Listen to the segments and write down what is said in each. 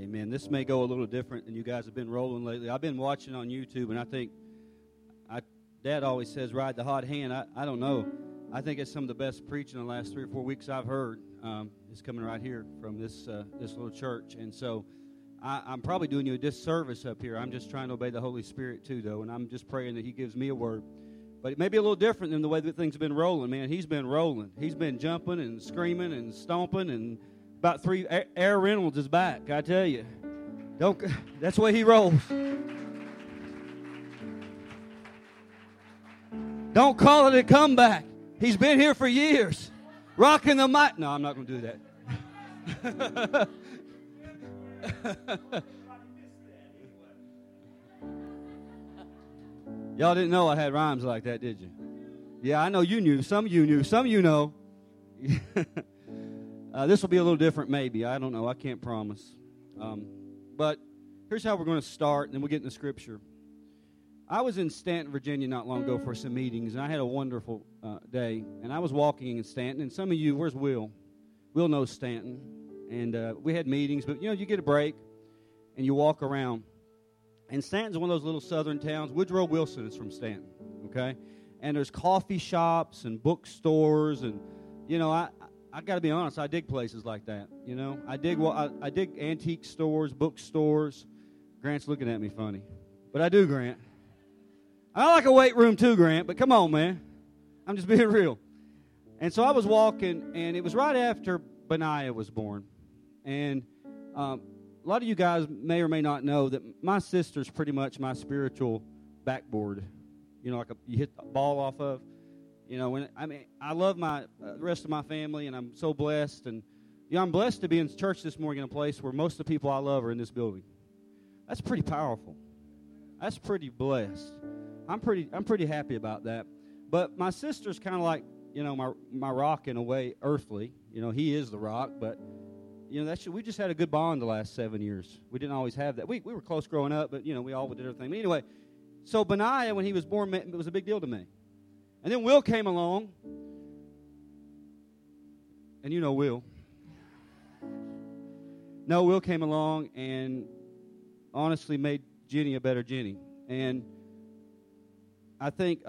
Amen. This may go a little different than you guys have been rolling lately. I've been watching on YouTube, and I think Dad always says, ride the hot hand. I don't know. I think it's some of the best preaching in the last 3 or 4 weeks I've heard. It's coming right here from this little church. And so I'm probably doing you a disservice up here. I'm just trying to obey the Holy Spirit too, though, and I'm just praying that He gives me a word. But it may be a little different than the way that things have been rolling, man. He's been rolling. He's been jumping and screaming and stomping, and about 3 Air Reynolds is back, I tell you. That's the way he rolls. Don't call it a comeback. He's been here for years. Rocking the mic. No, I'm not going to do that. Y'all didn't know I had rhymes like that, did you? Yeah, I know you knew. Some of you knew. Some of you know. This will be a little different maybe. I don't know. I can't promise. But here's how we're going to start, and then we'll get into Scripture. I was in Stanton, Virginia not long ago for some meetings, and I had a wonderful day. And I was walking in Stanton, and some of you, where's Will? Will knows Stanton. And we had meetings, but, you get a break, and you walk around. And Stanton's one of those little southern towns. Woodrow Wilson is from Stanton, okay? And there's coffee shops and bookstores, and, I got to be honest, I dig places like that, I dig antique stores, bookstores. Grant's looking at me funny. But I do, Grant. I like a weight room too, Grant, but come on, man. I'm just being real. And so I was walking, and it was right after Benaiah was born. And a lot of you guys may or may not know that my sister's pretty much my spiritual backboard. Like you hit the ball off of. I love my the rest of my family, and I'm so blessed. And I'm blessed to be in church this morning in a place where most of the people I love are in this building. That's pretty powerful. That's pretty blessed. I'm pretty happy about that. But my sister's kind of like my rock in a way, earthly. He is the rock, but we just had a good bond the last 7 years. We didn't always have that. We were close growing up, but we all did everything. But anyway, so Benaiah, when he was born, it was a big deal to me. And then Will came along, and Will. No, Will came along and honestly made Jenny a better Jenny. And I think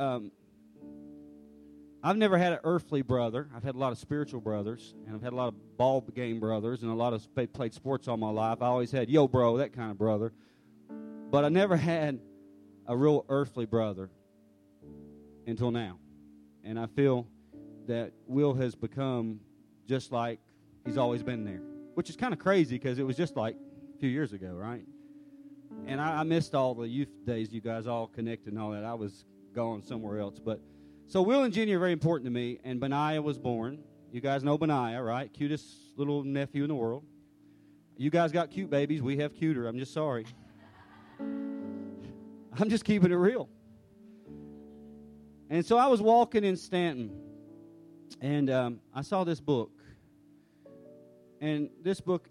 I've never had an earthly brother. I've had a lot of spiritual brothers, and I've had a lot of ball game brothers, and a lot of played sports all my life. I always had, yo, bro, that kind of brother. But I never had a real earthly brother until now. And I feel that Will has become just like he's always been there, which is kind of crazy because it was just like a few years ago, right? And I missed all the youth days, you guys all connected and all that. I was gone somewhere else. But so Will and Jenny are very important to me, and Benaiah was born. You guys know Benaiah, right? Cutest little nephew in the world. You guys got cute babies. We have cuter. I'm just sorry. I'm just keeping it real. And so I was walking in Stanton, and I saw this book. And this book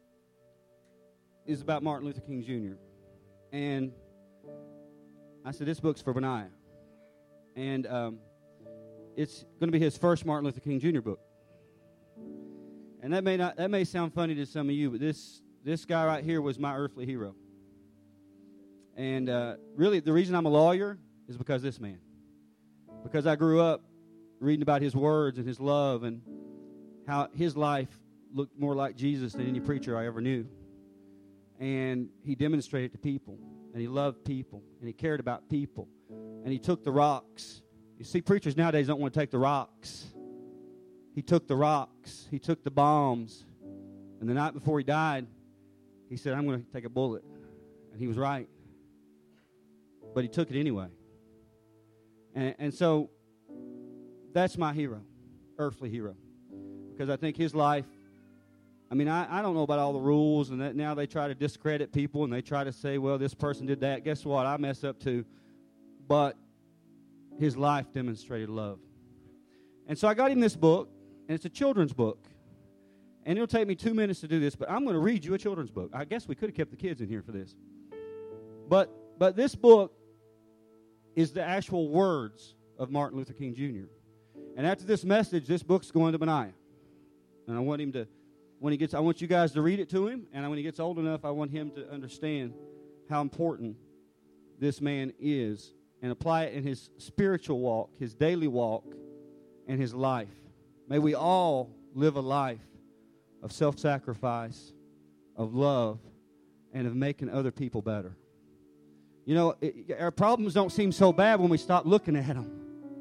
is about Martin Luther King Jr. And I said, this book's for Benaiah. And it's going to be his first Martin Luther King Jr. book. And that may sound funny to some of you, but this guy right here was my earthly hero. And really, the reason I'm a lawyer is because of this man. Because I grew up reading about his words and his love and how his life looked more like Jesus than any preacher I ever knew. And he demonstrated to people, and he loved people, and he cared about people, and he took the rocks. You see, preachers nowadays don't want to take the rocks. He took the rocks. He took the bombs. And the night before he died, he said, I'm going to take a bullet. And he was right. But he took it anyway. And so that's my hero, earthly hero. Because I think his life, I don't know about all the rules, and that now they try to discredit people, and they try to say, well, this person did that. Guess what? I mess up too. But his life demonstrated love. And so I got him this book, and it's a children's book. And it'll take me 2 minutes to do this, but I'm going to read you a children's book. I guess we could have kept the kids in here for this. But this book is the actual words of Martin Luther King Jr. And after this message, this book's going to Benaiah. And I want I want you guys to read it to him, and when he gets old enough, I want him to understand how important this man is and apply it in his spiritual walk, his daily walk, and his life. May we all live a life of self-sacrifice, of love, and of making other people better. You know, our problems don't seem so bad when we stop looking at them.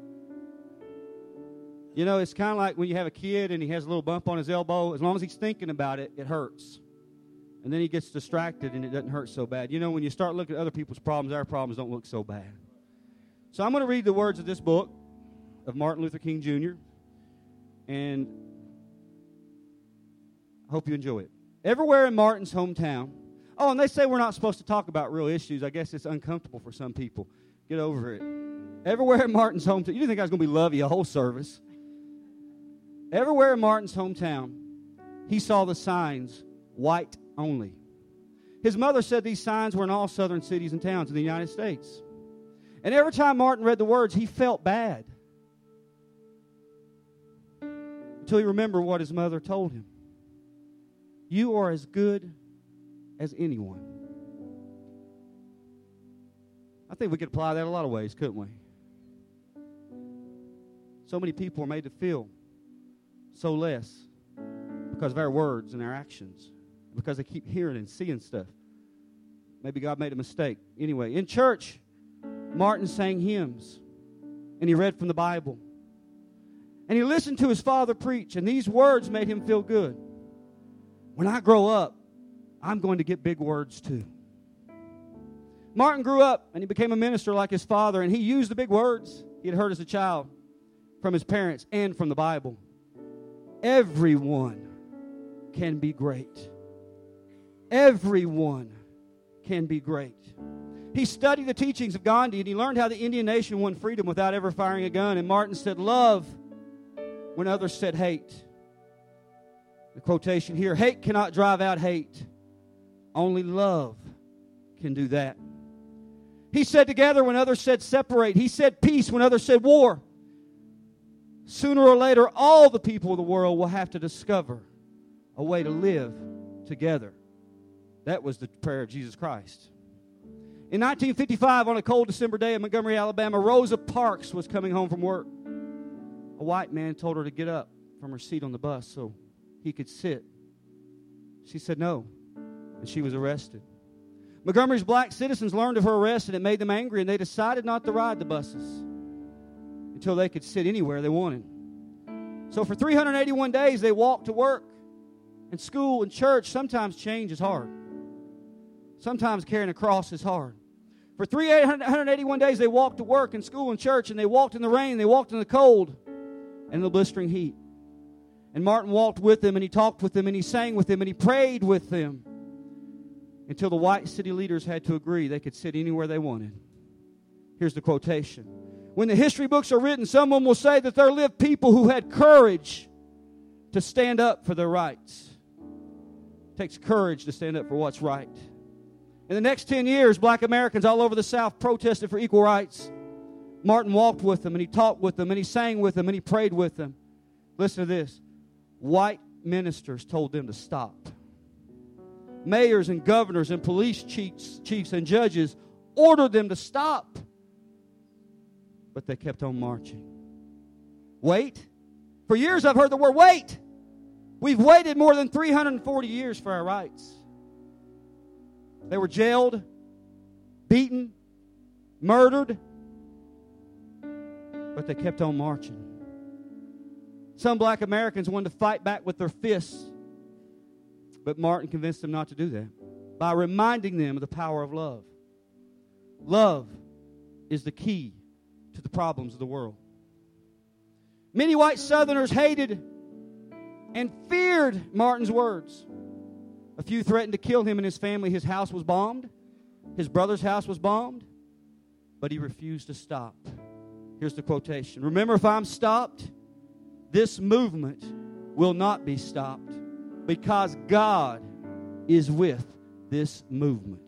You know, it's kind of like when you have a kid and he has a little bump on his elbow. As long as he's thinking about it, it hurts. And then he gets distracted and it doesn't hurt so bad. You know, when you start looking at other people's problems, our problems don't look so bad. So I'm going to read the words of this book of Martin Luther King Jr. And I hope you enjoy it. Everywhere in Martin's hometown. Oh, and they say we're not supposed to talk about real issues. I guess it's uncomfortable for some people. Get over it. Everywhere in Martin's hometown. You didn't think I was going to be lovey a whole service. Everywhere in Martin's hometown, he saw the signs, white only. His mother said these signs were in all southern cities and towns in the United States. And every time Martin read the words, he felt bad. Until he remembered what his mother told him. You are as good as anyone. I think we could apply that in a lot of ways, couldn't we? So many people are made to feel so less because of our words and our actions, because they keep hearing and seeing stuff. Maybe God made a mistake. Anyway, in church, Martin sang hymns, and he read from the Bible. And he listened to his father preach, and these words made him feel good. When I grow up, I'm going to get big words too. Martin grew up, and he became a minister like his father, and he used the big words he had heard as a child from his parents and from the Bible. Everyone can be great. Everyone can be great. He studied the teachings of Gandhi, and he learned how the Indian nation won freedom without ever firing a gun. And Martin said, love when others said hate. The quotation here, hate cannot drive out hate. Only love can do that. He said together when others said separate. He said peace when others said war. Sooner or later, all the people of the world will have to discover a way to live together. That was the prayer of Jesus Christ. In 1955, on a cold December day in Montgomery, Alabama, Rosa Parks was coming home from work. A white man told her to get up from her seat on the bus so he could sit. She said no, and she was arrested. Montgomery's black citizens learned of her arrest, and it made them angry, and they decided not to ride the buses until they could sit anywhere they wanted. So for 381 days, they walked to work and school and church. Sometimes change is hard. Sometimes carrying a cross is hard. For 381 days, they walked to work and school and church, and they walked in the rain, they walked in the cold and the blistering heat. And Martin walked with them, and he talked with them, and he sang with them, and he prayed with them until the white city leaders had to agree they could sit anywhere they wanted. Here's the quotation. When the history books are written, someone will say that there lived people who had courage to stand up for their rights. It takes courage to stand up for what's right. In the next 10 years, black Americans all over the South protested for equal rights. Martin walked with them, and he talked with them, and he sang with them, and he prayed with them. Listen to this. White ministers told them to stop. Mayors and governors and police chiefs and judges ordered them to stop. But they kept on marching. Wait. For years I've heard the word wait. We've waited more than 340 years for our rights. They were jailed, beaten, murdered, but they kept on marching. Some black Americans wanted to fight back with their fists, but Martin convinced them not to do that by reminding them of the power of love. Love is the key to the problems of the world. Many white Southerners hated and feared Martin's words. A few threatened to kill him and his family. His house was bombed. His brother's house was bombed. But he refused to stop. Here's the quotation. Remember, if I'm stopped, this movement will not be stopped because God is with this movement.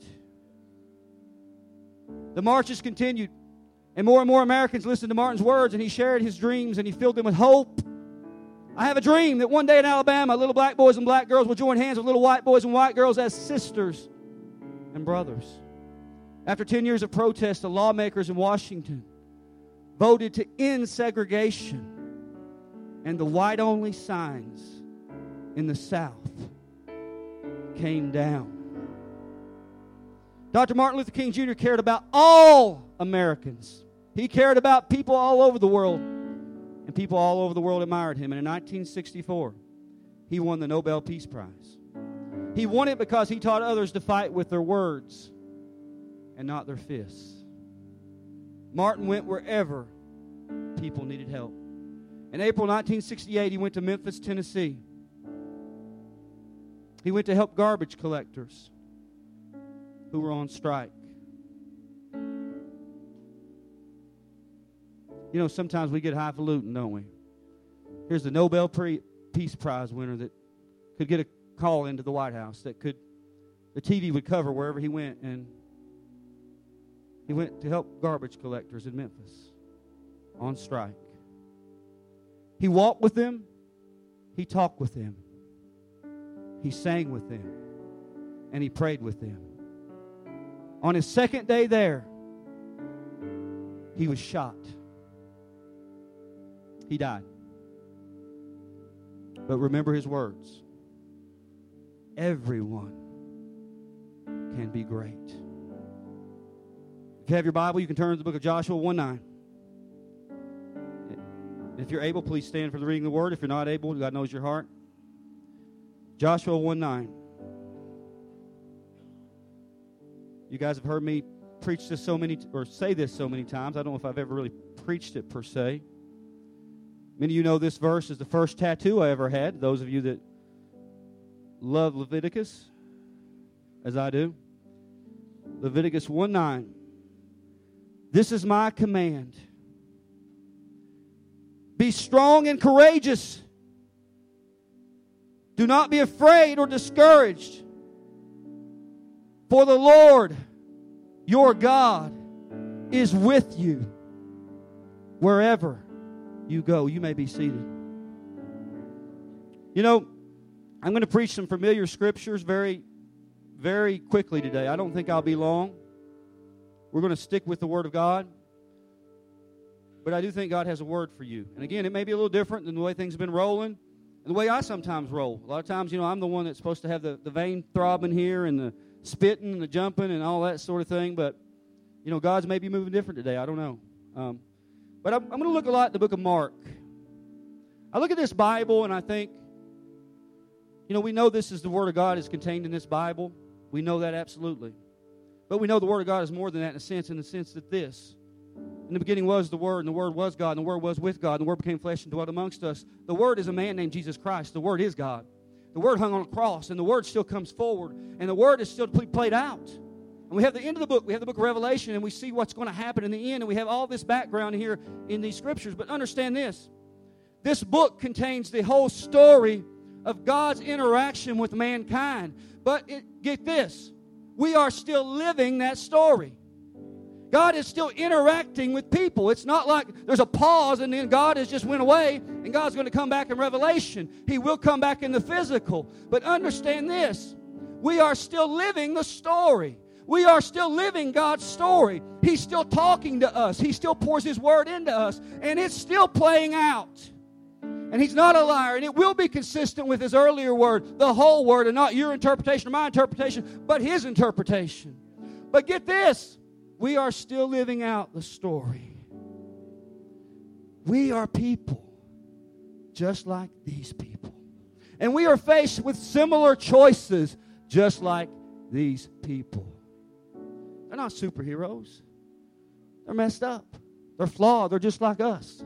The marches continued, and more Americans listened to Martin's words, and he shared his dreams, and he filled them with hope. I have a dream that one day in Alabama, little black boys and black girls will join hands with little white boys and white girls as sisters and brothers. After 10 years of protest, the lawmakers in Washington voted to end segregation, and the white-only signs in the South came down. Dr. Martin Luther King Jr. cared about all Americans. He cared about people all over the world, and people all over the world admired him. And in 1964, he won the Nobel Peace Prize. He won it because he taught others to fight with their words and not their fists. Martin went wherever people needed help. In April 1968, he went to Memphis, Tennessee. He went to help garbage collectors who were on strike. You know, sometimes we get highfalutin, don't we? Here's the Nobel Peace Prize winner that could get a call into the White House, the TV would cover wherever he went, and he went to help garbage collectors in Memphis on strike. He walked with them. He talked with them. He sang with them. And he prayed with them. On his second day there, he was shot. He died. But remember his words. Everyone can be great. If you have your Bible, you can turn to the book of Joshua 1:9. If you're able, please stand for the reading of the word. If you're not able, God knows your heart. Joshua 1:9. You guys have heard me preach this say this so many times. I don't know if I've ever really preached it per se. Many of you know this verse is the first tattoo I ever had. Those of you that love Leviticus, as I do. Leviticus 1:9. This is my command. Be strong and courageous. Do not be afraid or discouraged. For the Lord, your God, is with you wherever you go. You may be seated. You know, I'm going to preach some familiar scriptures very, very quickly today. I don't think I'll be long. We're going to stick with the Word of God. But I do think God has a word for you. And again, it may be a little different than the way things have been rolling and the way I sometimes roll. A lot of times, you know, I'm the one that's supposed to have the vein throbbing here and the spitting and the jumping and all that sort of thing. But, you know, God's maybe moving different today. I don't know. But I'm going to look a lot at the book of Mark. I look at this Bible and I think, you know, we know this is the Word of God is contained in this Bible. We know that absolutely. But we know the Word of God is more than that in the sense that this. In the beginning was the Word, and the Word was God, and the Word was with God, and the Word became flesh and dwelt amongst us. The Word is a man named Jesus Christ. The Word is God. The Word hung on a cross, and the Word still comes forward, and the Word is still played out. And we have the end of the book. We have the book of Revelation, and we see what's going to happen in the end, and we have all this background here in these Scriptures. But understand this. This book contains the whole story of God's interaction with mankind. But get this. We are still living that story. God is still interacting with people. It's not like there's a pause and then God has just went away and God's going to come back in Revelation. He will come back in the physical. But understand this. We are still living the story. We are still living God's story. He's still talking to us. He still pours His Word into us. And it's still playing out. And He's not a liar. And it will be consistent with His earlier Word, the whole Word, and not your interpretation or my interpretation, but His interpretation. But get this. We are still living out the story. We are people just like these people. And we are faced with similar choices just like these people. They're not superheroes. They're messed up. They're flawed. They're just like us.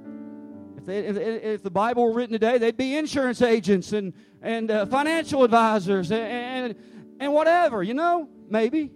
If the Bible were written today, they'd be insurance agents and financial advisors and whatever, you know, maybe.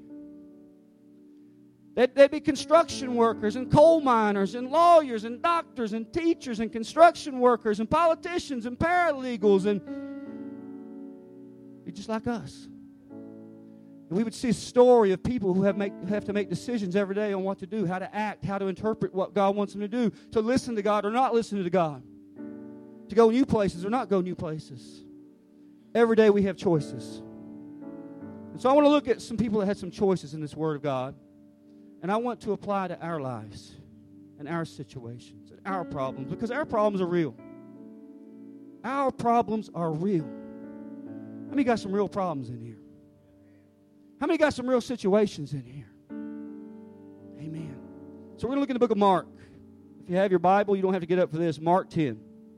They'd be construction workers and coal miners and lawyers and doctors and teachers and construction workers and politicians and paralegals and be just like us. And we would see a story of people who have to make decisions every day on what to do, how to act, how to interpret what God wants them to do, to listen to God or not listen to God, to go new places or not go new places. Every day we have choices. And so I want to look at some people that had some choices in this Word of God. And I want to apply to our lives and our situations and our problems, because our problems are real. Our problems are real. How many got some real problems in here? How many got some real situations in here? Amen. So we're going to look in the book of Mark. If you have your Bible, you don't have to get up for this. Mark 10.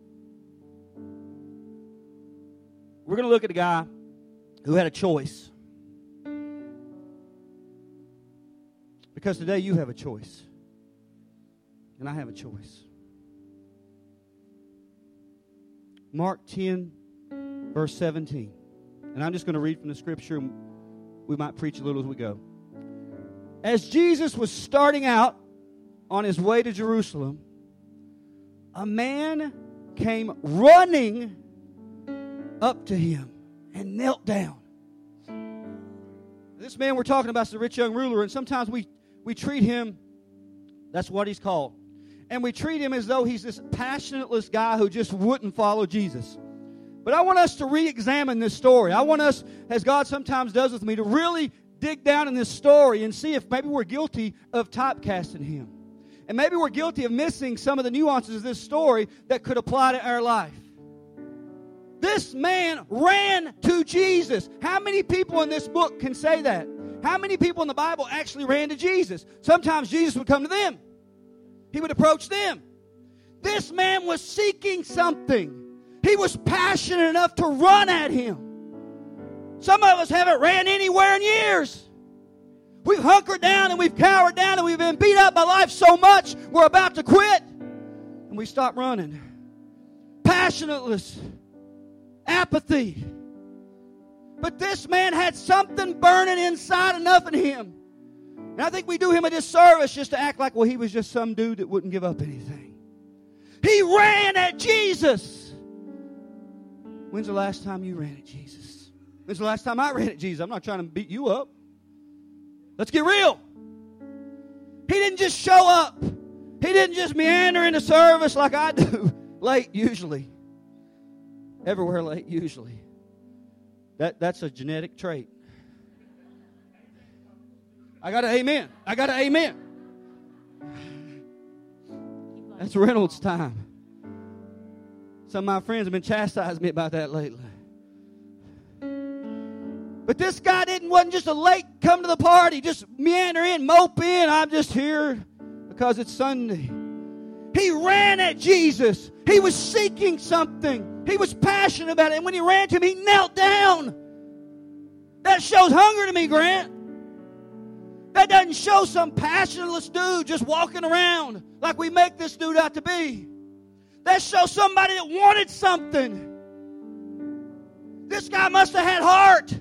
We're going to look at a guy who had a choice. Because today you have a choice. And I have a choice. Mark 10, verse 17. And I'm just going to read from the scripture, and we might preach a little as we go. As Jesus was starting out on his way to Jerusalem, a man came running up to him and knelt down. This man we're talking about is the rich young ruler, and sometimes we treat him, that's what he's called. And we treat him as though he's this passionateless guy who just wouldn't follow Jesus. But I want us to re-examine this story. I want us, as God sometimes does with me, to really dig down in this story and see if maybe we're guilty of typecasting him. And maybe we're guilty of missing some of the nuances of this story that could apply to our life. This man ran to Jesus. How many people in this book can say that? How many people in the Bible actually ran to Jesus? Sometimes Jesus would come to them. He would approach them. This man was seeking something. He was passionate enough to run at him. Some of us haven't ran anywhere in years. We've hunkered down and we've cowered down and we've been beat up by life so much we're about to quit. And we stop running. Passionateless. Apathy. But this man had something burning inside enough in him. And I think we do him a disservice just to act like, well, he was just some dude that wouldn't give up anything. He ran at Jesus. When's the last time you ran at Jesus? When's the last time I ran at Jesus? I'm not trying to beat you up. Let's get real. He didn't just show up. He didn't just meander into service like I do. Late, usually. Everywhere late, usually. That's a genetic trait. I got an amen. I got an amen. That's Reynolds time. Some of my friends have been chastising me about that lately. But this guy wasn't just a late come to the party, just meander in, mope in. I'm just here because it's Sunday. He ran at Jesus. He was seeking something. He was passionate about it. And when he ran to him, he knelt down. That shows hunger to me, Grant. That doesn't show some passionless dude just walking around like we make this dude out to be. That shows somebody that wanted something. This guy must have had heart.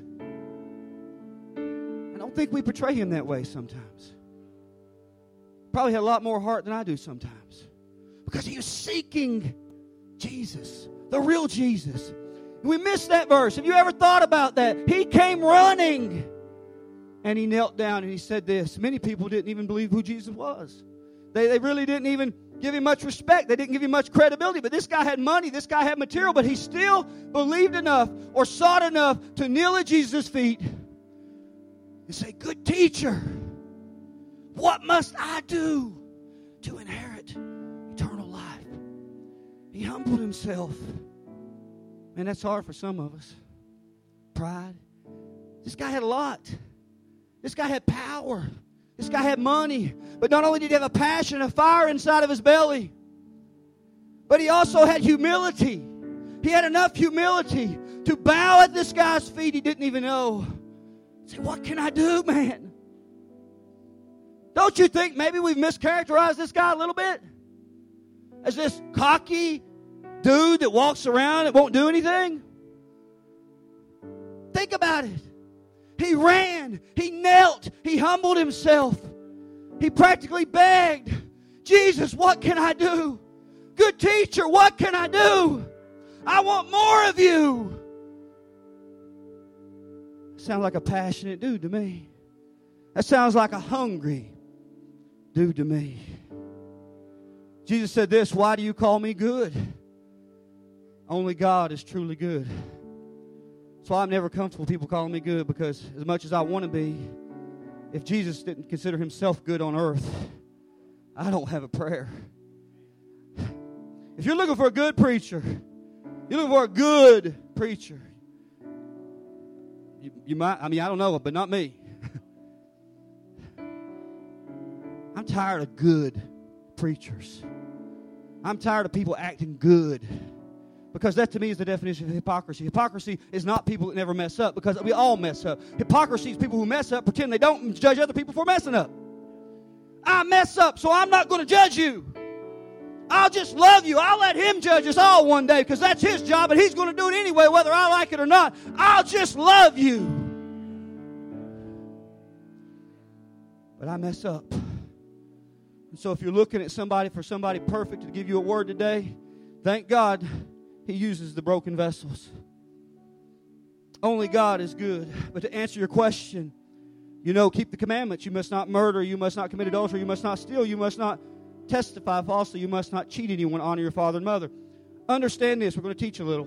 I don't think we portray him that way sometimes. Probably had a lot more heart than I do sometimes. Because he was seeking Jesus, the real Jesus. We missed that verse. Have you ever thought about that? He came running. And he knelt down and he said this. Many people didn't even believe who Jesus was. They really didn't even give him much respect. They didn't give him much credibility. But this guy had money. This guy had material. But he still believed enough or sought enough to kneel at Jesus' feet and say, "Good teacher, what must I do to inherit eternal life?" He humbled himself. Man, that's hard for some of us. Pride. This guy had a lot. This guy had power. This guy had money. But not only did he have a passion, a fire inside of his belly, but he also had humility. He had enough humility to bow at this guy's feet he didn't even know. Say, "What can I do, man?" Don't you think maybe we've mischaracterized this guy a little bit? As this cocky dude that walks around and won't do anything? Think about it. He ran, he knelt, he humbled himself. He practically begged, "Jesus, what can I do? Good teacher, what can I do? I want more of you." Sounds like a passionate dude to me. That sounds like a hungry dude to me. Jesus said this, "Why do you call me good? Only God is truly good. So I'm never comfortable with people calling me good, because as much as I want to be, if Jesus didn't consider himself good on earth, I don't have a prayer. If you're looking for a good preacher, you're looking for a good preacher, you might, I don't know, but not me. I'm tired of good preachers. I'm tired of people acting good. Because that to me is the definition of hypocrisy. Hypocrisy is not people that never mess up, because we all mess up. Hypocrisy is people who mess up, pretend they don't, and judge other people for messing up. I mess up, so I'm not going to judge you. I'll just love you. I'll let him judge us all one day, because that's his job, and he's going to do it anyway, whether I like it or not. I'll just love you. But I mess up. And so if you're looking at somebody perfect to give you a word today, thank God he uses the broken vessels. Only God is good. But to answer your question, keep the commandments. You must not murder. You must not commit adultery. You must not steal. You must not testify falsely. You must not cheat anyone. Honor your father and mother. Understand this. We're going to teach a little.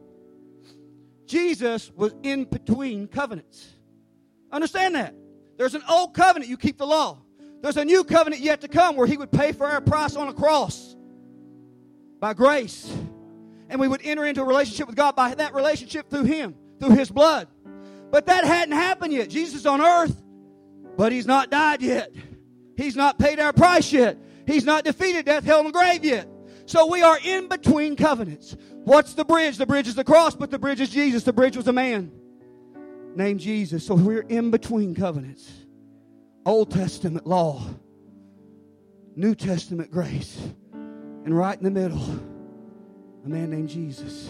Jesus was in between covenants. Understand that. There's an old covenant. You keep the law. There's a new covenant yet to come where he would pay for our price on a cross by grace. And we would enter into a relationship with God by that relationship through him, through his blood. But that hadn't happened yet. Jesus is on earth, but he's not died yet. He's not paid our price yet. He's not defeated death, hell, and the grave yet. So we are in between covenants. What's the bridge? The bridge is the cross, but the bridge is Jesus. The bridge was a man named Jesus. So we're in between covenants. Old Testament law, New Testament grace, and right in the middle, a man named Jesus.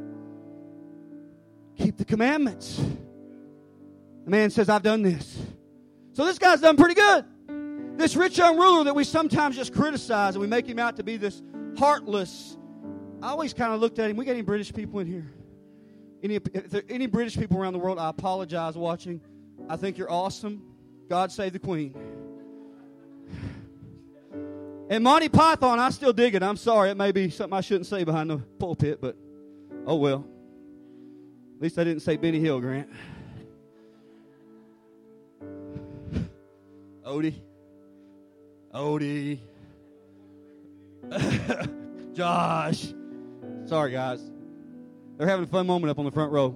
Keep the commandments. The man says, I've done this. So this guy's done pretty good. This rich young ruler that we sometimes just criticize and we make him out to be this heartless. I always kind of looked at him. We got any British people in here? If there are any British people around the world, I apologize watching. I think you're awesome. God save the Queen. And Monty Python, I still dig it. I'm sorry. It may be something I shouldn't say behind the pulpit, but oh well. At least I didn't say Benny Hill, Grant. Odie. Josh. Sorry, guys. They're having a fun moment up on the front row.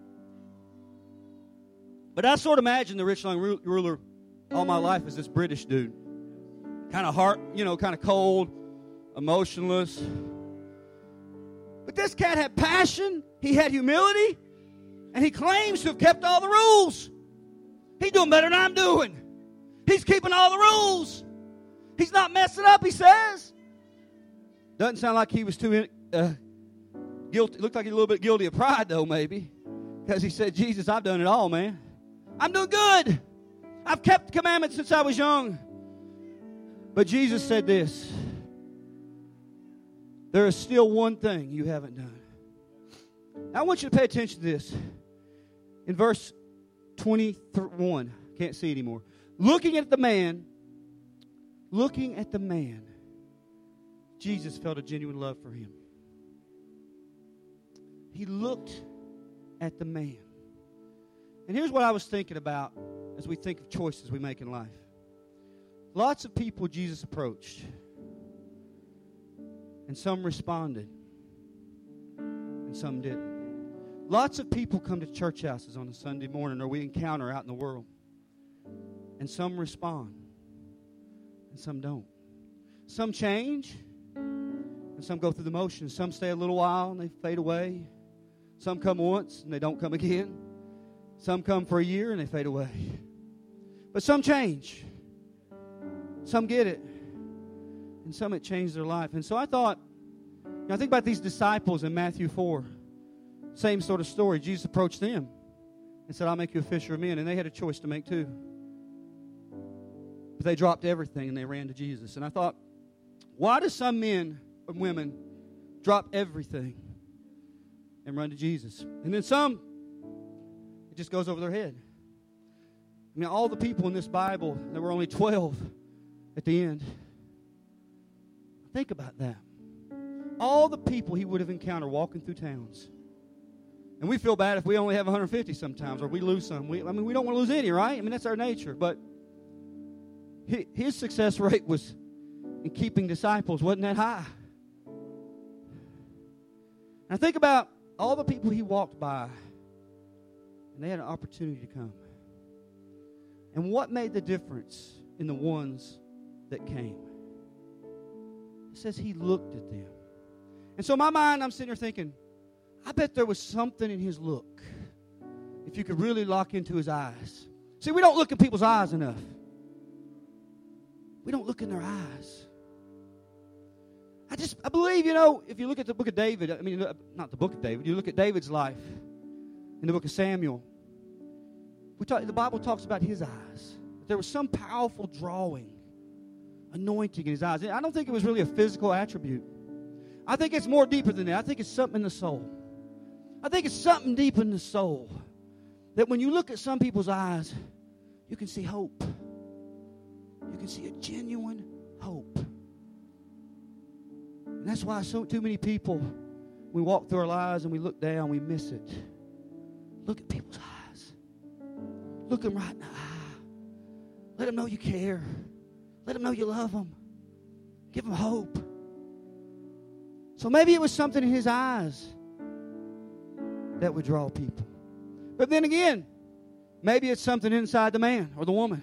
But I sort of imagine the rich young ruler all my life as this British dude. Kind of kind of cold, emotionless. But this cat had passion. He had humility. And he claims to have kept all the rules. He's doing better than I'm doing. He's keeping all the rules. He's not messing up, he says. Doesn't sound like he was too guilty. Looked like he was a little bit guilty of pride, though, maybe. Because he said, Jesus, I've done it all, man. I'm doing good. I've kept the commandments since I was young. But Jesus said this. There is still one thing you haven't done. Now, I want you to pay attention to this. In verse 21, can't see anymore. Looking at the man, Jesus felt a genuine love for him. He looked at the man. And here's what I was thinking about as we think of choices we make in life. Lots of people Jesus approached. And some responded. And some didn't. Lots of people come to church houses on a Sunday morning, or we encounter out in the world. And some respond. And some don't. Some change. And some go through the motions. Some stay a little while and they fade away. Some come once and they don't come again. Some come for a year and they fade away. But some change. Some get it. And some it changed their life. And so I thought, I think about these disciples in Matthew 4. Same sort of story. Jesus approached them and said, I'll make you a fisher of men. And they had a choice to make too. But they dropped everything and they ran to Jesus. And I thought, why do some men and women drop everything and run to Jesus? And then some, it just goes over their head. I mean, all the people in this Bible, there were only 12 at the end. Think about that. all the people he would have encountered walking through towns. And we feel bad if we only have 150 sometimes, or we lose some. We don't want to lose any, right? I mean, that's our nature. But his success rate was in keeping disciples wasn't that high. And I think about all the people he walked by, and they had an opportunity to come. And what made the difference in the ones that came? It says he looked at them. And so in my mind, I'm sitting there thinking, I bet there was something in his look. If you could really lock into his eyes. See, we don't look at people's eyes enough. We don't look in their eyes. I believe, if you look at the book of David, not the book of David, you look at David's life in the book of Samuel. The Bible talks about his eyes. There was some powerful drawing, anointing in his eyes. I don't think it was really a physical attribute. I think it's more deeper than that. I think it's something in the soul. I think it's something deep in the soul. That when you look at some people's eyes, you can see hope. You can see a genuine hope. And that's why too many people, we walk through our lives and we look down, we miss it. Look at people's eyes. Look them right in the eye. Let them know you care. Let them know you love them. Give them hope. So maybe it was something in his eyes that would draw people. But then again, maybe it's something inside the man or the woman.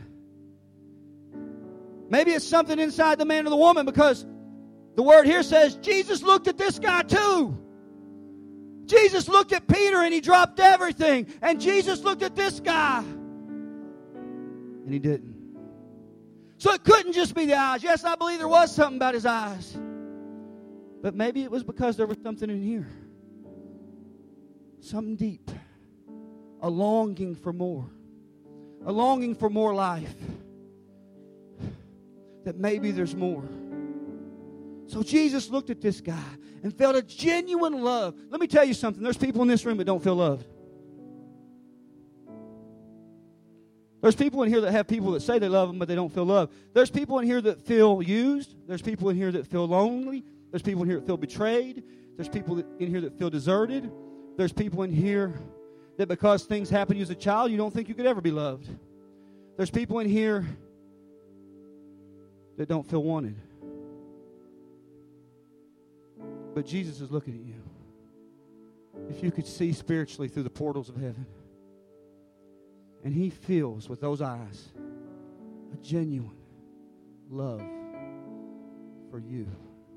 Maybe it's something inside the man or the woman, because the word here says Jesus looked at this guy too. Jesus looked at Peter and he dropped everything. And Jesus looked at this guy and he didn't. So it couldn't just be the eyes. Yes, I believe there was something about his eyes. But maybe it was because there was something in here. Something deep. A longing for more. A longing for more life. That maybe there's more. So Jesus looked at this guy and felt a genuine love. Let me tell you something. There's people in this room that don't feel loved. There's people in here that have people that say they love them, but they don't feel love. There's people in here that feel used. There's people in here that feel lonely. There's people in here that feel betrayed. There's people in here that feel deserted. There's people in here that because things happen to you as a child, you don't think you could ever be loved. There's people in here that don't feel wanted. But Jesus is looking at you. If you could see spiritually through the portals of heaven. And he feels with those eyes a genuine love for you.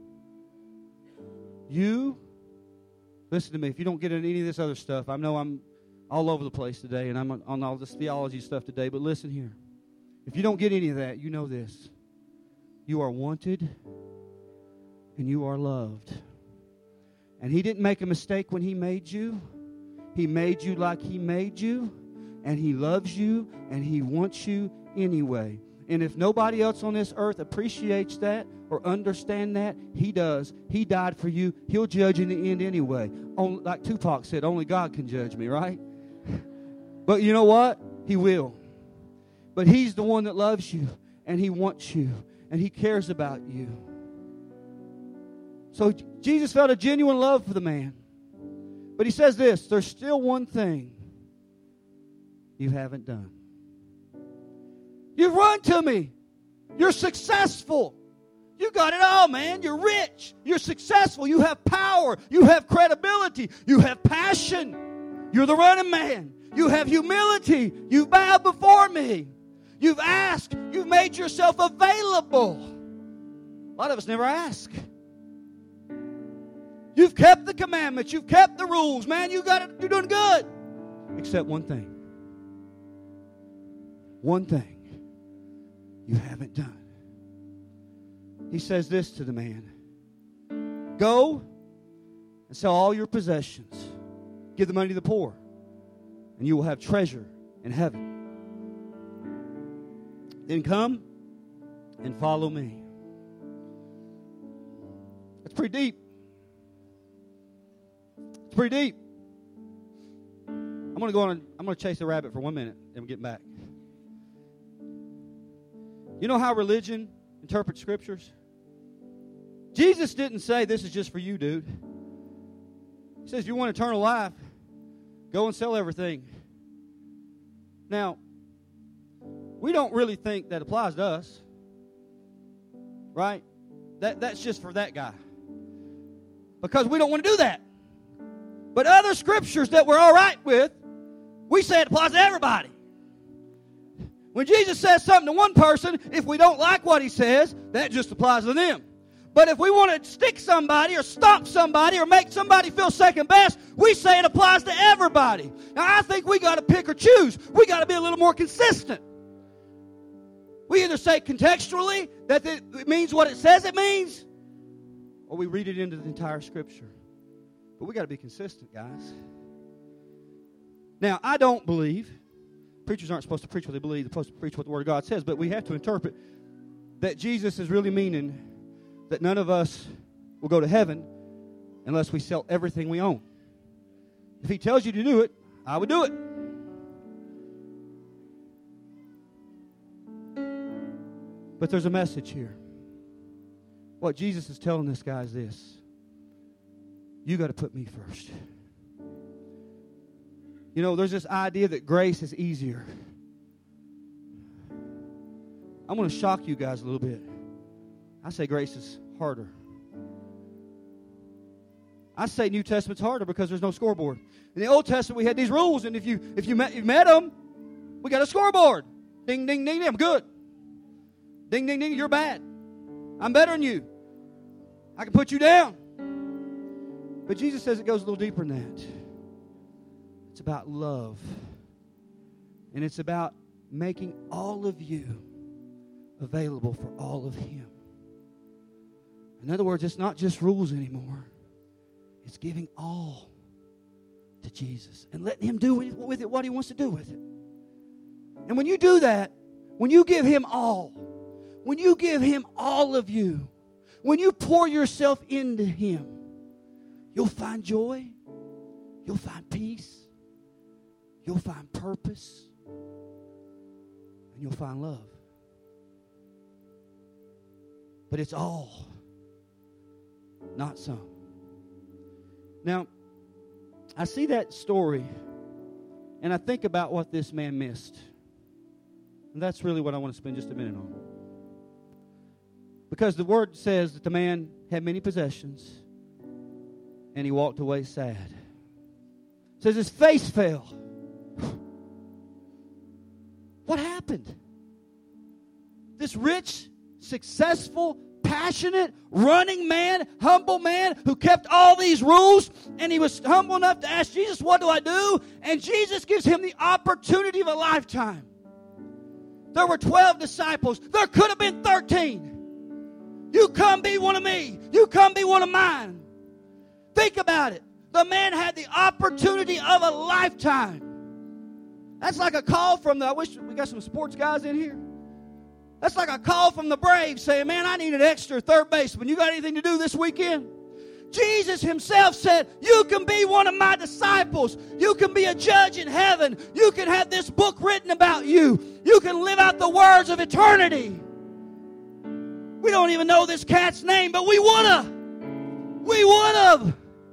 You, listen to me, if you don't get into any of this other stuff, I know I'm all over the place today and I'm on all this theology stuff today, but listen here. If you don't get any of that, you know this. You are wanted and you are loved. And he didn't make a mistake when he made you. He made you like he made you. And he loves you and he wants you anyway. And if nobody else on this earth appreciates that or understand that, he does. He died for you. He'll judge in the end anyway. Like Tupac said, only God can judge me, right? But you know what? He will. But he's the one that loves you and he wants you and he cares about you. So Jesus felt a genuine love for the man. But he says this, there's still one thing you haven't done. You've run to me. You're successful. You got it all, man. You're rich. You're successful. You have power. You have credibility. You have passion. You're the running man. You have humility. You've bowed before me. You've asked. You've made yourself available. A lot of us never ask. You've kept the commandments. You've kept the rules. Man, you got it. You're doing good. Except one thing. One thing you haven't done. He says this to the man. Go and sell all your possessions. Give the money to the poor. And you will have treasure in heaven. Then come and follow me. That's pretty deep. It's pretty deep. I'm going to chase a rabbit for 1 minute and we're getting back. You know how religion interprets scriptures? Jesus didn't say this is just for you, dude. He says, if you want eternal life, go and sell everything. Now, we don't really think that applies to us. Right? That's just for that guy. Because we don't want to do that. But other scriptures that we're all right with, we say it applies to everybody. When Jesus says something to one person, if we don't like what he says, that just applies to them. But if we want to stick somebody or stomp somebody or make somebody feel second best, we say it applies to everybody. Now, I think we got to pick or choose. We got to be a little more consistent. We either say contextually that it means what it says it means, or we read it into the entire Scripture. But we got to be consistent, guys. Now, I don't believe, preachers aren't supposed to preach what they believe, they're supposed to preach what the Word of God says, but we have to interpret that Jesus is really meaning that none of us will go to heaven unless we sell everything we own. If he tells you to do it, I would do it. But there's a message here. What Jesus is telling this guy is this. You got to put me first. You know, there's this idea that grace is easier. I'm going to shock you guys a little bit. I say grace is harder. I say New Testament's harder because there's no scoreboard. In the Old Testament, we had these rules, and if you met them, we got a scoreboard. Ding, ding, ding, I'm good. Ding, ding, ding, you're bad. I'm better than you. I can put you down. But Jesus says it goes a little deeper than that. It's about love. And it's about making all of you available for all of Him. In other words, it's not just rules anymore. It's giving all to Jesus and letting Him do with it what He wants to do with it. And when you do that, when you give Him all, when you give Him all of you, when you pour yourself into Him, you'll find joy, you'll find peace, you'll find purpose, and you'll find love. But it's all, not some. Now, I see that story, and I think about what this man missed. And that's really what I want to spend just a minute on. Because the Word says that the man had many possessions, and he walked away sad. It says his face fell. What happened? This rich, successful, passionate, running man, humble man who kept all these rules, and he was humble enough to ask Jesus, what do I do? And Jesus gives him the opportunity of a lifetime. There were 12 disciples. There could have been 13. You come be one of me. You come be one of mine. Think about it. The man had the opportunity of a lifetime. That's like a call from I wish we got some sports guys in here. That's like a call from the Braves saying, man, I need an extra third baseman. You got anything to do this weekend? Jesus himself said, you can be one of my disciples. You can be a judge in heaven. You can have this book written about you. You can live out the words of eternity. We don't even know this cat's name, but we would have. We would have.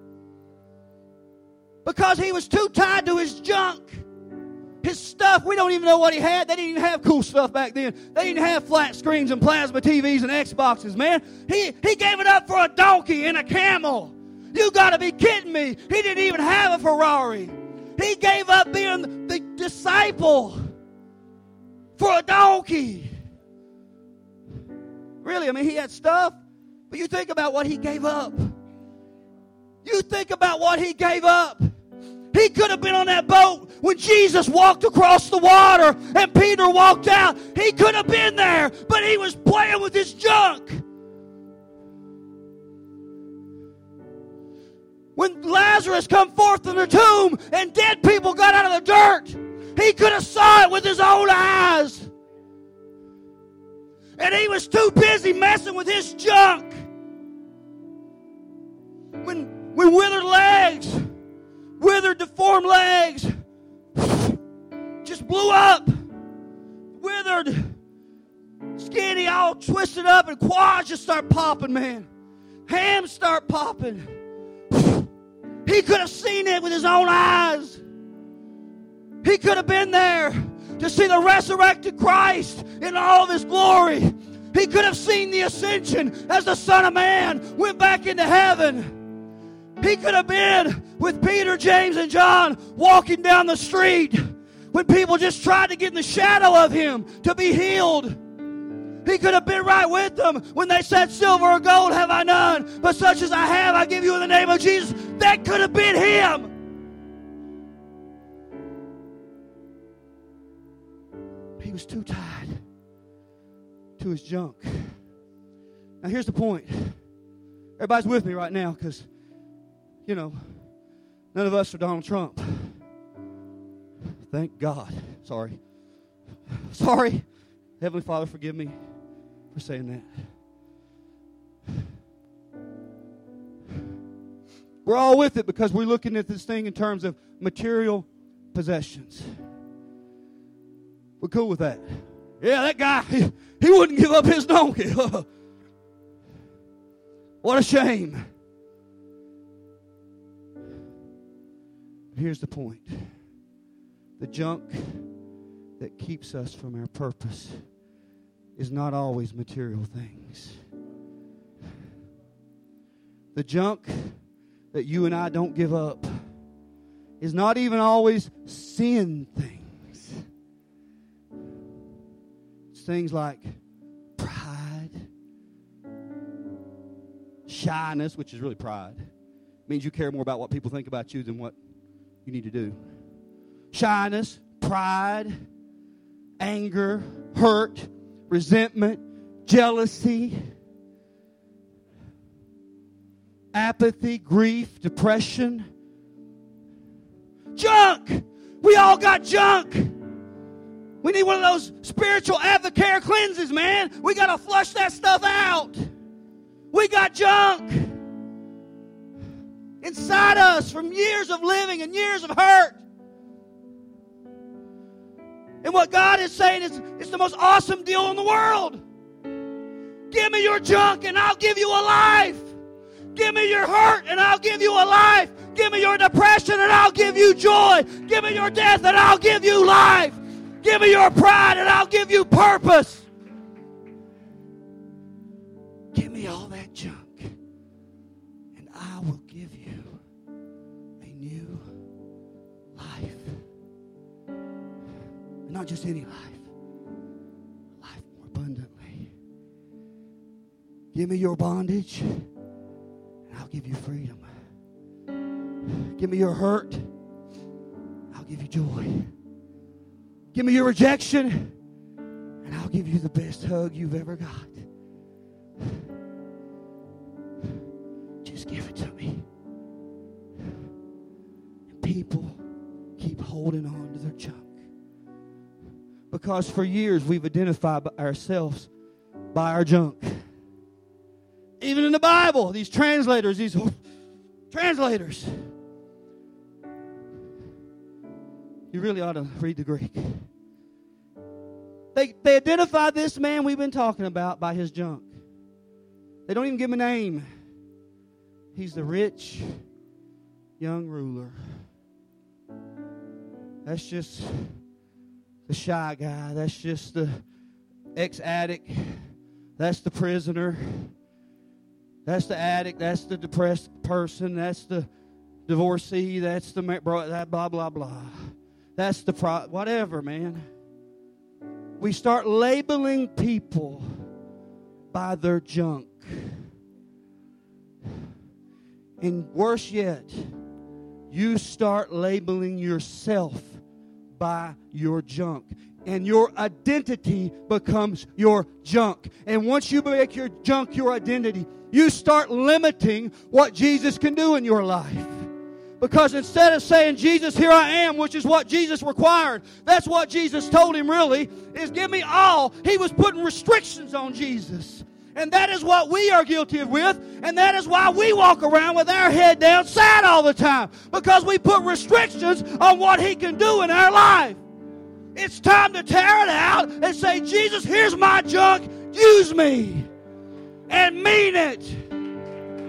Because he was too tied to his junk. His stuff, we don't even know what he had. They didn't even have cool stuff back then. They didn't have flat screens and plasma TVs and Xboxes, man. He gave it up for a donkey and a camel. You got to be kidding me. He didn't even have a Ferrari. He gave up being the disciple for a donkey. Really, I mean, he had stuff, but you think about what he gave up. You think about what he gave up. He could have been on that boat when Jesus walked across the water and Peter walked out. He could have been there, but he was playing with his junk. When Lazarus come forth from the tomb and dead people got out of the dirt, he could have saw it with his own eyes. And he was too busy messing with his junk. When withered legs, withered, deformed legs just blew up. Withered, skinny, all twisted up, and quads just start popping, man. Hands start popping. He could have seen it with his own eyes. He could have been there to see the resurrected Christ in all of his glory. He could have seen the ascension as the Son of Man went back into heaven. He could have been with Peter, James, and John walking down the street when people just tried to get in the shadow of him to be healed. He could have been right with them when they said, silver or gold have I none, but such as I have I give you in the name of Jesus. That could have been him. He was too tied to his junk. Now here's the point. Everybody's with me right now because, none of us are Donald Trump. Thank God. Sorry. Heavenly Father, forgive me for saying that. We're all with it because we're looking at this thing in terms of material possessions. We're cool with that. Yeah, that guy, he wouldn't give up his donkey. What a shame. Here's the point. The junk that keeps us from our purpose is not always material things. The junk that you and I don't give up is not even always sin things. It's things like pride, shyness, which is really pride. It means you care more about what people think about you than what you need to do. Shyness, pride, anger, hurt, resentment, jealousy, apathy, grief, depression. Junk! We all got junk. We need one of those spiritual Advocare cleanses, man. We got to flush that stuff out. We got junk inside us from years of living and years of hurt. And what God is saying is, it's the most awesome deal in the world. Give me your junk and I'll give you a life. Give me your hurt and I'll give you a life. Give me your depression and I'll give you joy. Give me your death and I'll give you life. Give me your pride and I'll give you purpose. Give me all that junk and I will give you a new life. And not just any life, life more abundantly. Give me your bondage and I'll give you freedom. Give me your hurt, I'll give you joy. Give me your rejection, and I'll give you the best hug you've ever got. Just give it to me. And people keep holding on to their junk. Because for years we've identified ourselves by our junk. Even in the Bible, these translators. You really ought to read the Greek. They identify this man we've been talking about by his junk. They don't even give him a name. He's the rich young ruler. That's just the shy guy. That's just the ex-addict. That's the prisoner. That's the addict. That's the depressed person. That's the divorcee. That's the that blah, blah, blah. That's the whatever, man. We start labeling people by their junk. And worse yet, you start labeling yourself by your junk. And your identity becomes your junk. And once you make your junk your identity, you start limiting what Jesus can do in your life. Because instead of saying, Jesus, here I am, which is what Jesus required, that's what Jesus told him really, is give me all. He was putting restrictions on Jesus. And that is what we are guilty of with, and that is why we walk around with our head down sad all the time. Because we put restrictions on what he can do in our life. It's time to tear it out and say, Jesus, here's my junk, use me. And mean it.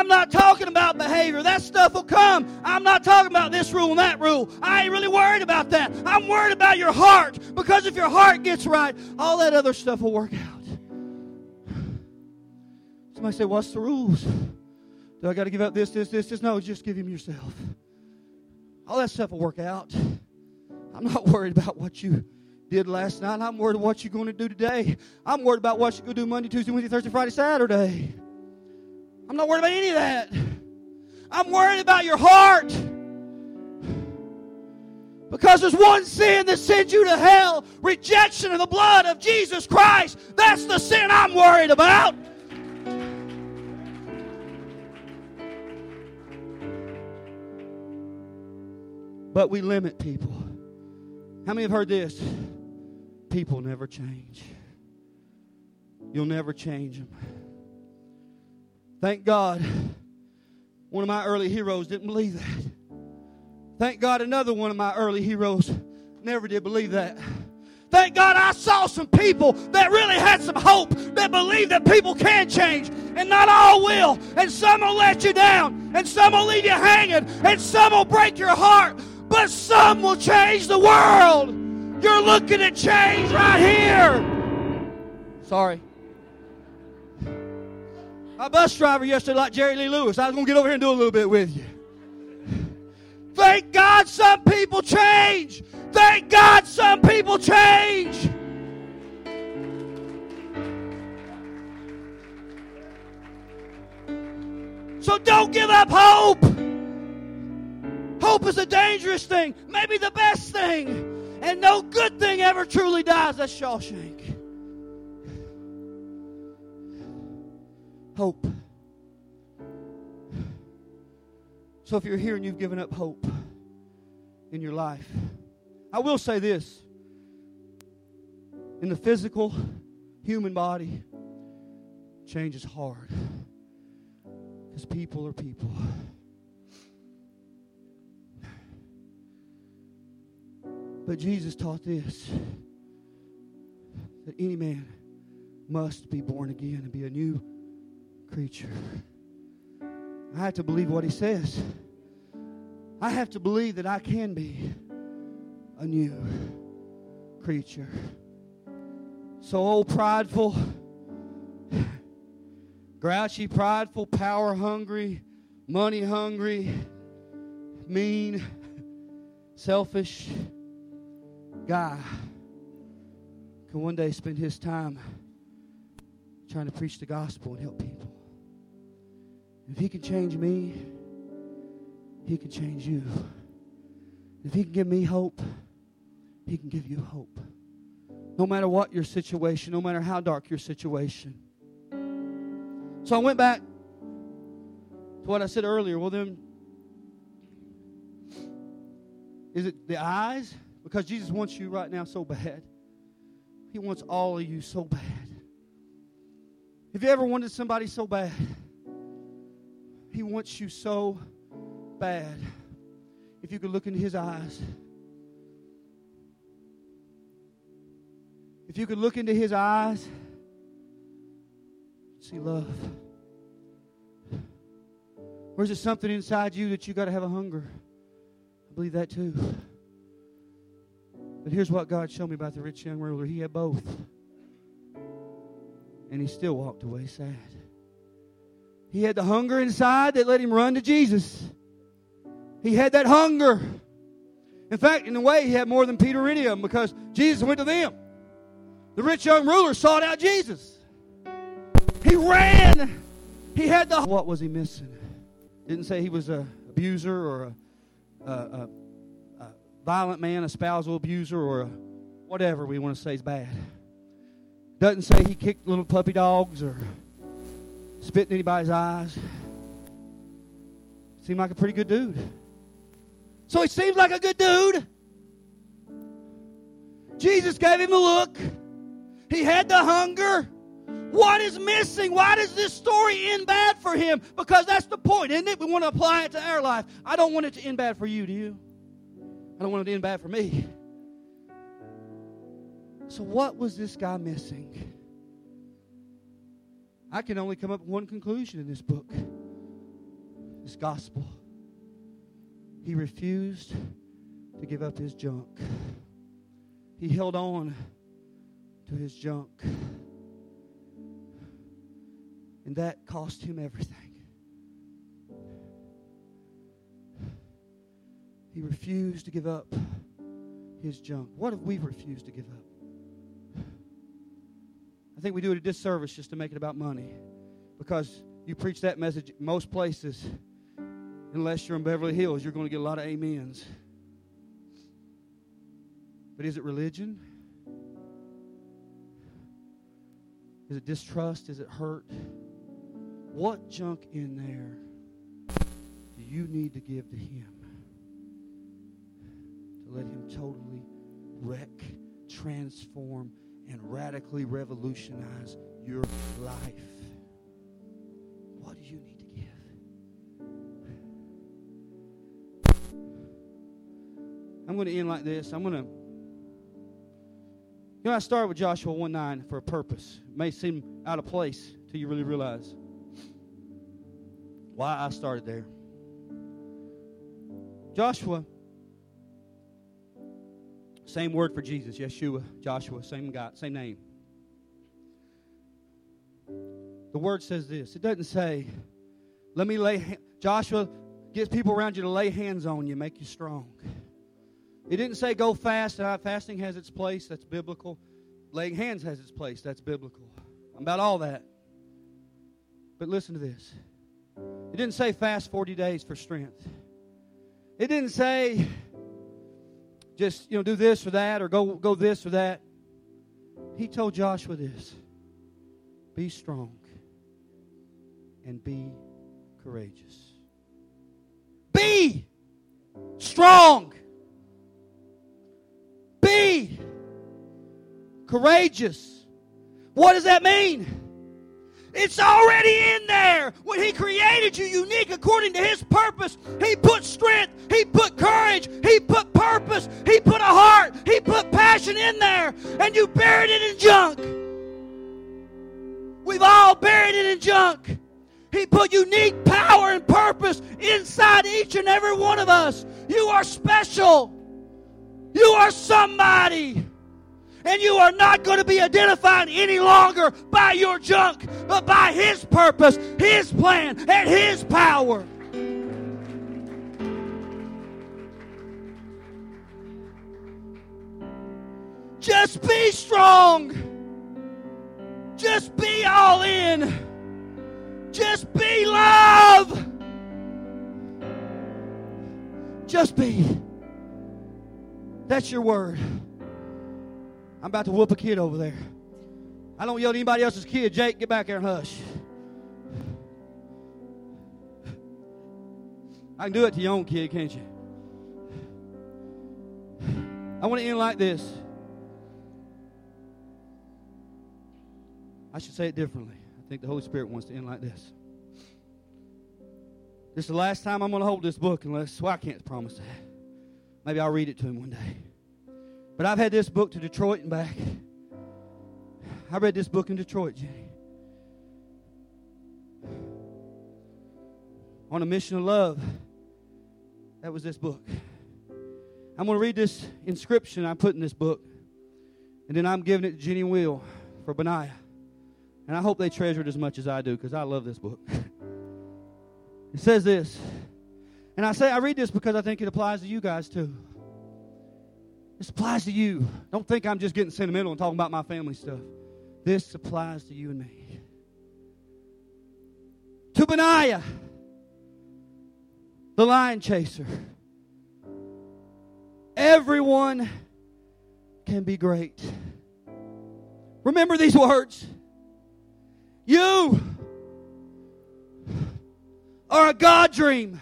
I'm not talking about behavior. That stuff will come. I'm not talking about this rule and that rule. I ain't really worried about that. I'm worried about your heart, because if your heart gets right, all that other stuff will work out. Somebody say, what's the rules? Do I got to give up this? No, just give him yourself. All that stuff will work out. I'm not worried about what you did last night. I'm worried about what you're going to do today. I'm worried about what you're going to do Monday, Tuesday, Wednesday, Thursday, Friday, Saturday. I'm not worried about any of that. I'm worried about your heart. Because there's one sin that sends you to hell. Rejection of the blood of Jesus Christ. That's the sin I'm worried about. But we limit people. How many have heard this? People never change. You'll never change them. Thank God, one of my early heroes didn't believe that. Thank God, another one of my early heroes never did believe that. Thank God I saw some people that really had some hope, that believe that people can change, and not all will. And some will let you down, and some will leave you hanging, and some will break your heart, but some will change the world. You're looking at change right here. Sorry. My bus driver yesterday, like Jerry Lee Lewis, I was going to get over here and do a little bit with you. Thank God some people change. Thank God some people change. So don't give up hope. Hope is a dangerous thing, maybe the best thing. And no good thing ever truly dies. That's Shawshank. Hope. So if you're here and you've given up hope in your life, I will say this. In the physical, human body, change is hard. Because people are people. But Jesus taught this, that any man must be born again and be a new creature. I have to believe what he says. I have to believe that I can be a new creature. So old prideful, grouchy, prideful, power hungry, money hungry, mean, selfish guy can one day spend his time trying to preach the gospel and help people. If he can change me, he can change you. If he can give me hope, he can give you hope. No matter what your situation, no matter how dark your situation. So I went back to what I said earlier. Well then, is it the eyes? Because Jesus wants you right now so bad. He wants all of you so bad. Have you ever wanted somebody so bad? He wants you so bad. If you could look into his eyes. If you could look into his eyes, see love. Or is it something inside you that you got to have a hunger? I believe that too. But here's what God showed me about the rich young ruler. He had both. And he still walked away sad. He had the hunger inside that let him run to Jesus. He had that hunger. In fact, in a way, he had more than Peter or any of them, because Jesus went to them. The rich young ruler sought out Jesus. He ran. He had the... What was he missing? Didn't say he was an abuser or a violent man, a spousal abuser, or whatever we want to say is bad. Doesn't say he kicked little puppy dogs or spit in anybody's eyes. Seemed like a pretty good dude. So he seems like a good dude. Jesus gave him a look. He had the hunger. What is missing? Why does this story end bad for him? Because that's the point, isn't it? We want to apply it to our life. I don't want it to end bad for you, do you? I don't want it to end bad for me. So what was this guy missing? I can only come up with one conclusion in this book. this gospel. He refused to give up his junk. He held on to his junk. And that cost him everything. He refused to give up his junk. What if we refused to give up? I think we do it a disservice just to make it about money. Because you preach that message most places, unless you're in Beverly Hills, you're going to get a lot of amens. But is it religion? Is it distrust? Is it hurt? What junk in there do you need to give to Him to let Him totally wreck, transform, and radically revolutionize your life? What do you need to give? I'm going to end like this. I started with Joshua 1:9 for a purpose. It may seem out of place till you really realize why I started there. Joshua, same word for Jesus, Yeshua, Joshua, same guy, same name. The word says this. It doesn't say, Joshua, get people around you to lay hands on you, make you strong. It didn't say go fast. Fasting has its place. That's biblical. Laying hands has its place. That's biblical. I'm about all that. But listen to this. It didn't say fast 40 days for strength. It didn't say just, do this or that or go this or that. He told Joshua this. Be strong and be courageous. Be strong. Be courageous. What does that mean? It's already in there. When He created you unique according to His purpose, He put strength, He put courage, He put purpose, He put a heart, He put passion in there, and you buried it in junk. We've all buried it in junk. He put unique power and purpose inside each and every one of us. You are special. You are somebody. And you are not going to be identified any longer by your junk, but by His purpose, His plan, and His power. Just be strong. Just be all in. Just be love. Just be. That's your word. I'm about to whoop a kid over there. I don't yell at anybody else's kid. Jake, get back there and hush. I can do it to your own kid, can't you? I want to end like this. I should say it differently. I think the Holy Spirit wants to end like this. This is the last time I'm going to hold this book I can't promise that. Maybe I'll read it to him one day. But I've had this book to Detroit and back. I read this book in Detroit, Jenny. On a mission of love. That was this book. I'm going to read this inscription I put in this book. And then I'm giving it to Jenny and Will for Benaiah. And I hope they treasure it as much as I do, because I love this book. It says this. And I read this because I think it applies to you guys too. This applies to you. Don't think I'm just getting sentimental and talking about my family stuff. This applies to you and me. To Benaiah, the lion chaser. Everyone can be great. Remember these words. You are a God dream.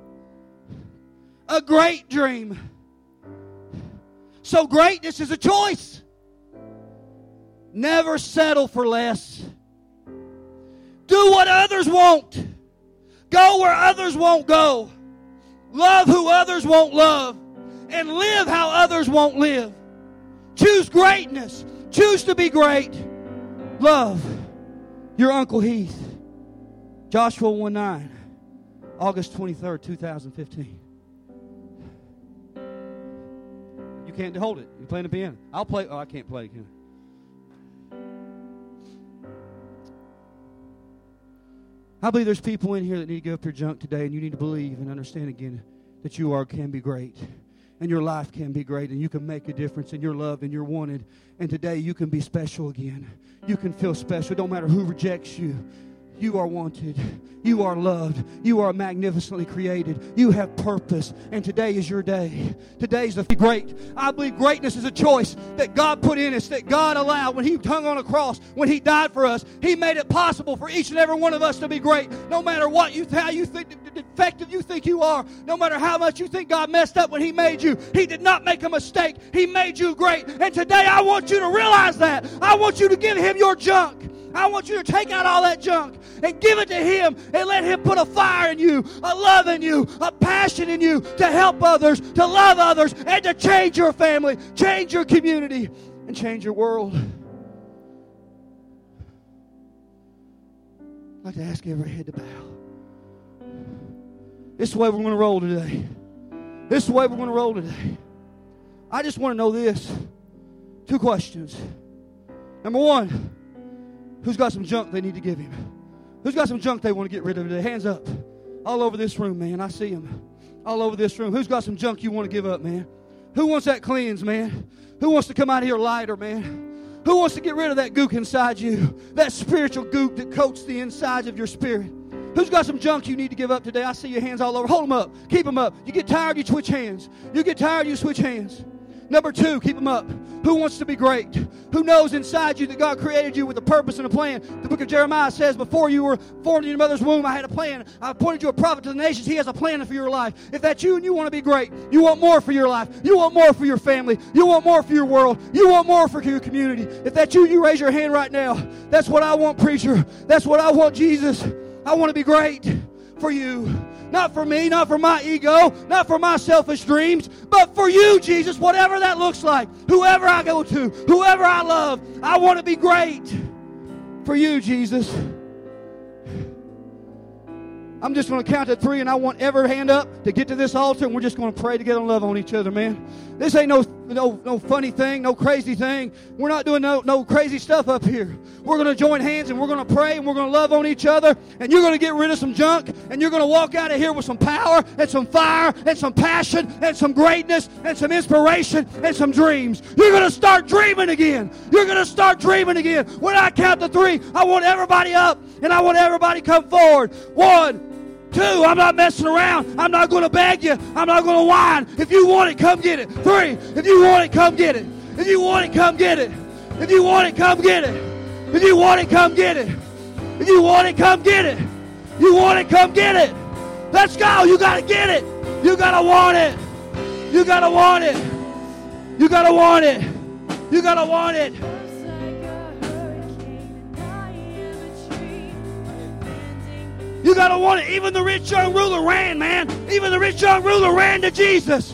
A great dream. So greatness is a choice. Never settle for less. Do what others won't. Go where others won't go. Love who others won't love. And live how others won't live. Choose greatness. Choose to be great. Love your Uncle Heath. Joshua 1:9. August 23rd, 2015. You can't hold it. You're playing the piano. I'll play. Oh, I can't play. Can I believe there's people in here that need to give up your junk today, and you need to believe and understand again that you can be great, and your life can be great, and you can make a difference, and you're loved, and you're wanted. And today you can be special again. You can feel special. It don't matter who rejects you. You are wanted. You are loved. You are magnificently created. You have purpose. And today is your day. Today is the great. I believe greatness is a choice that God put in us, that God allowed when He hung on a cross, when He died for us. He made it possible for each and every one of us to be great. No matter what how you think, defective you think you are, no matter how much you think God messed up when He made you, He did not make a mistake. He made you great. And today I want you to realize that. I want you to give Him your junk. I want you to take out all that junk and give it to Him and let Him put a fire in you, a love in you, a passion in you to help others, to love others, and to change your family, change your community, and change your world. I'd like to ask every head to bow. This is the way we're going to roll today. This is the way we're going to roll today. I just want to know this. 2 questions. Number 1. Who's got some junk they need to give Him? Who's got some junk they want to get rid of today? Hands up. All over this room, man. I see them. All over this room. Who's got some junk you want to give up, man? Who wants that cleanse, man? Who wants to come out of here lighter, man? Who wants to get rid of that gook inside you? That spiritual gook that coats the insides of your spirit. Who's got some junk you need to give up today? I see your hands all over. Hold them up. Keep them up. You get tired, you switch hands. You get tired, you switch hands. Number 2, keep them up. Who wants to be great? Who knows inside you that God created you with a purpose and a plan? The book of Jeremiah says, before you were formed in your mother's womb, I had a plan. I appointed you a prophet to the nations. He has a plan for your life. If that's you and you want to be great, you want more for your life. You want more for your family. You want more for your world. You want more for your community. If that's you, you raise your hand right now. That's what I want, preacher. That's what I want, Jesus. I want to be great for you. Not for me, not for my ego, not for my selfish dreams, but for you, Jesus, whatever that looks like. Whoever I go to, whoever I love, I want to be great for you, Jesus. I'm just going to count to 3, and I want every hand up to get to this altar, and we're just going to pray together and love on each other, man. This ain't no funny thing, no crazy thing. We're not doing no crazy stuff up here. We're going to join hands, and we're going to pray, and we're going to love on each other, and you're going to get rid of some junk, and you're going to walk out of here with some power and some fire and some passion and some greatness and some inspiration and some dreams. You're going to start dreaming again. You're going to start dreaming again. When I count to 3, I want everybody up, and I want everybody come forward. 1, 2, I'm not messing around. I'm not going to beg you. I'm not going to whine. If you want it, come get it. 3, if you want it, come get it. If you want it, come get it. If you want it, come get it. If you want it, come get it. If you want it, come get it. You want it, come get it. Let's go. You got to get it. You got to want it. You got to want it. You got to want it. You got to want it. You got to want it. Even the rich young ruler ran, man. Even the rich young ruler ran to Jesus.